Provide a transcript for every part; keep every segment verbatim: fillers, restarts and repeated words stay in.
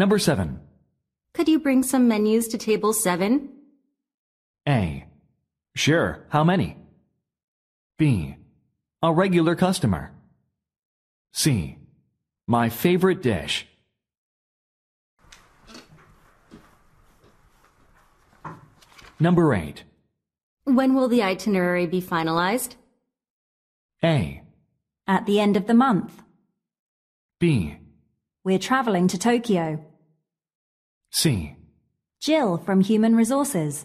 Number seven. Could you bring some menus to table seven? A. Sure, how many? B. A regular customer. C. My favorite dish. Number eight. When will the itinerary be finalized? A. At the end of the month. B. We're traveling to Tokyo. C. Jill from Human Resources.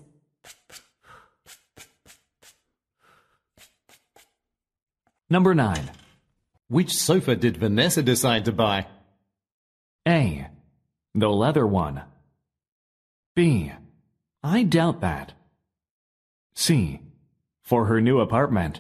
Number nine. Which sofa did Vanessa decide to buy? A. The leather one. B. I doubt that. C. For her new apartment.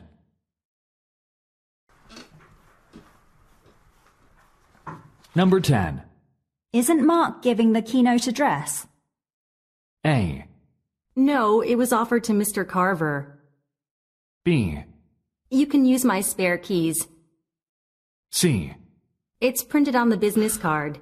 Number ten. Isn't Mark giving the keynote address? A. No, it was offered to Mister Carver. B. You can use my spare keys. C. It's printed on the business card.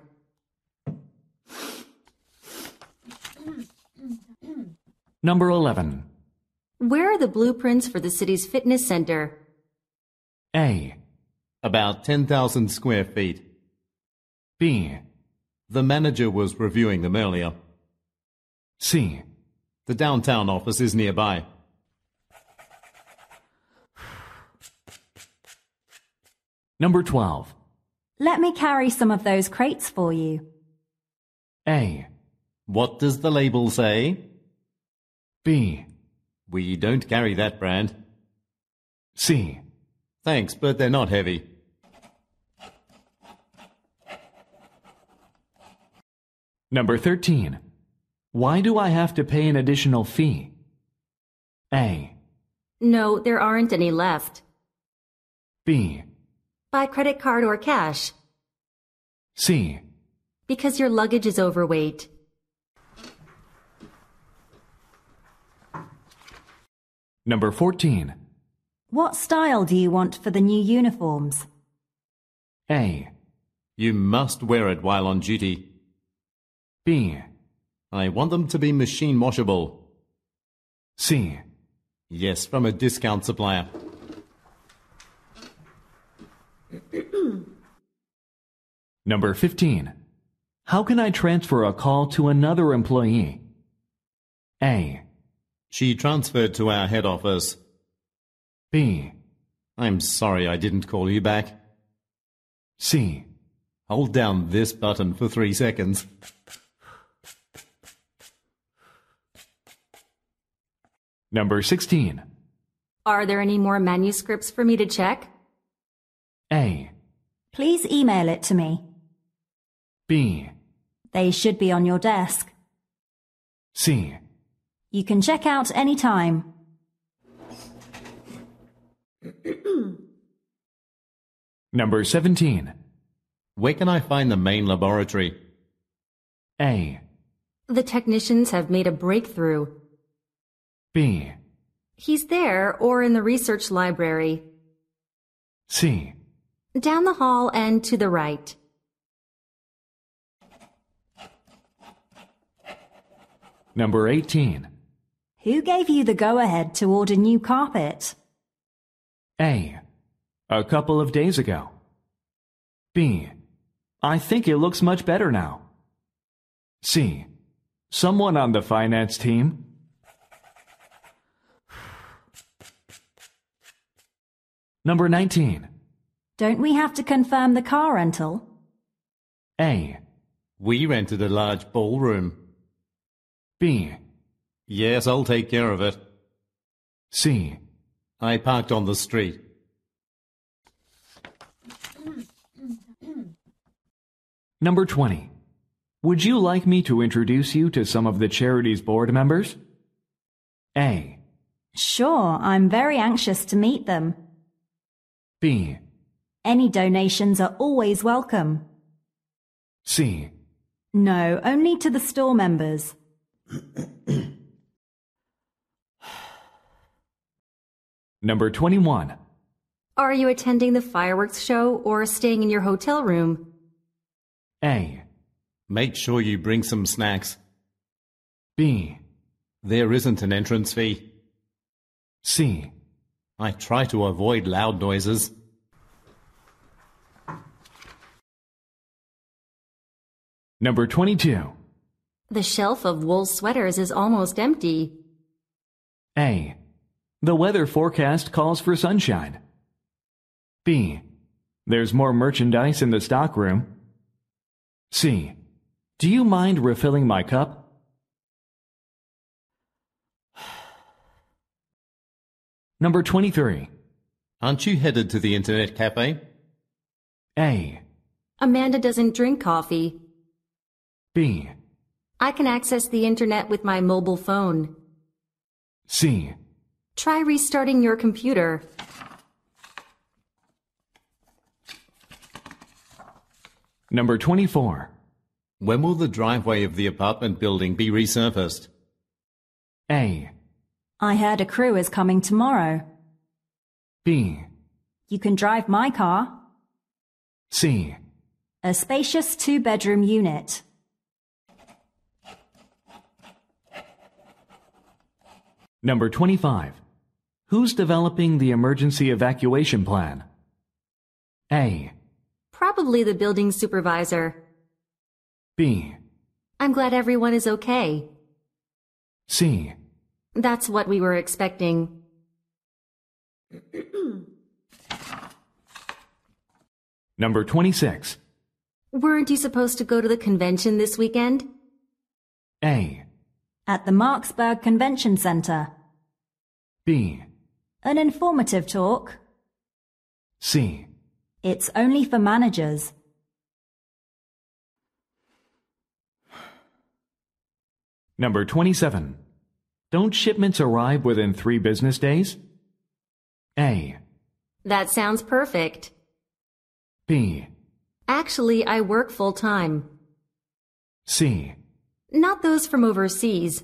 Number eleven. Where are the blueprints for the city's fitness center? A. About ten thousand square feet. B. The manager was reviewing them earlier. C. The downtown office is nearby. Number twelve. Let me carry some of those crates for you. A. What does the label say? B. We don't carry that brand. C. Thanks, but they're not heavy. Number thirteen. Why do I have to pay an additional fee? A. No, there aren't any left. B. By credit card or cash? C. Because your luggage is overweight. Number fourteen. What style do you want for the new uniforms? A. You must wear it while on duty. B. I want them to be machine washable. C. Yes, from a discount supplier. Number fifteen. How can I transfer a call to another employee? A. She transferred to our head office. B. I'm sorry I didn't call you back. C. Hold down this button for three seconds. Number sixteen. Are there any more manuscripts for me to check? A. Please email it to me. B. They should be on your desk. C. You can check out any time. Number seventeen. Where can I find the main laboratory? A. The technicians have made a breakthrough. B. He's there or in the research library. C. Down the hall and to the right. Number eighteen. Who gave you the go-ahead to order new carpet? A. A couple of days ago. B. I think it looks much better now. C. Someone on the finance team. Number nineteen. Don't we have to confirm the car rental? A. We rented a large ballroom. B. Yes, I'll take care of it. C. I parked on the street. Number twenty. Would you like me to introduce you to some of the charity's board members? A. Sure, I'm very anxious to meet them. B. Any donations are always welcome. C. No, only to the store members. Number twenty-one. Are you attending the fireworks show or staying in your hotel room? A. Make sure you bring some snacks. B. There isn't an entrance fee. C. I try to avoid loud noises. Number twenty-two. The shelf of wool sweaters is almost empty. A. The weather forecast calls for sunshine. B. There's more merchandise in the stockroom. C. Do you mind refilling my cup? Number twenty-three. Aren't you headed to the internet cafe? A. Amanda doesn't drink coffee. B. I can access the internet with my mobile phone. C. Try restarting your computer. Number twenty-four. When will the driveway of the apartment building be resurfaced? A. I heard a crew is coming tomorrow. B. You can drive my car. C. A spacious two-bedroom unit. Number twenty-five. Who's developing the emergency evacuation plan? A. Probably the building supervisor. B. I'm glad everyone is okay. C. That's what we were expecting. Number twenty-six. Weren't you supposed to go to the convention this weekend? A. At the Marksburg Convention Center. B. An informative talk. C. It's only for managers. Number twenty-seven. Don't shipments arrive within three business days? A. That sounds perfect. B. Actually, I work full-time. C. Not those from overseas.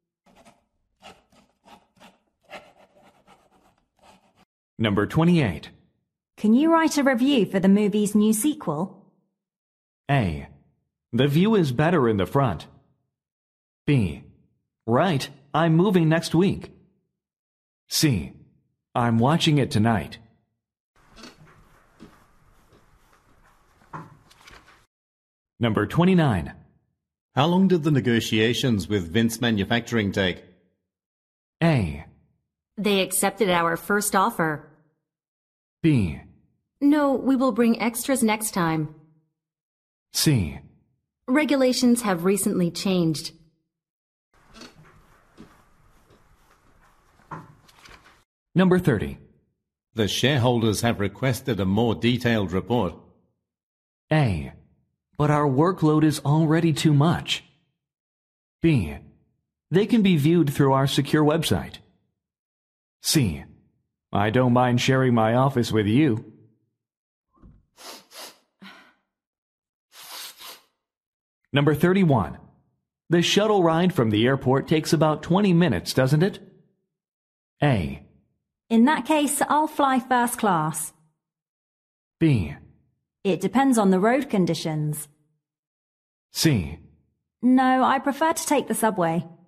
Number twenty-eight. Can you write a review for the movie's new sequel? A. The view is better in the front. B. Right, I'm moving next week. C. I'm watching it tonight. Number twenty-nine. How long did the negotiations with Vince Manufacturing take? A. They accepted our first offer. B. No, we will bring extras next time. C. Regulations have recently changed. Number thirty. The shareholders have requested a more detailed report. A. But our workload is already too much. B. They can be viewed through our secure website. C. I don't mind sharing my office with you. Number thirty-one. The shuttle ride from the airport takes about twenty minutes, doesn't it? A. In that case, I'll fly first class. B. It depends on the road conditions. C. No, I prefer to take the subway.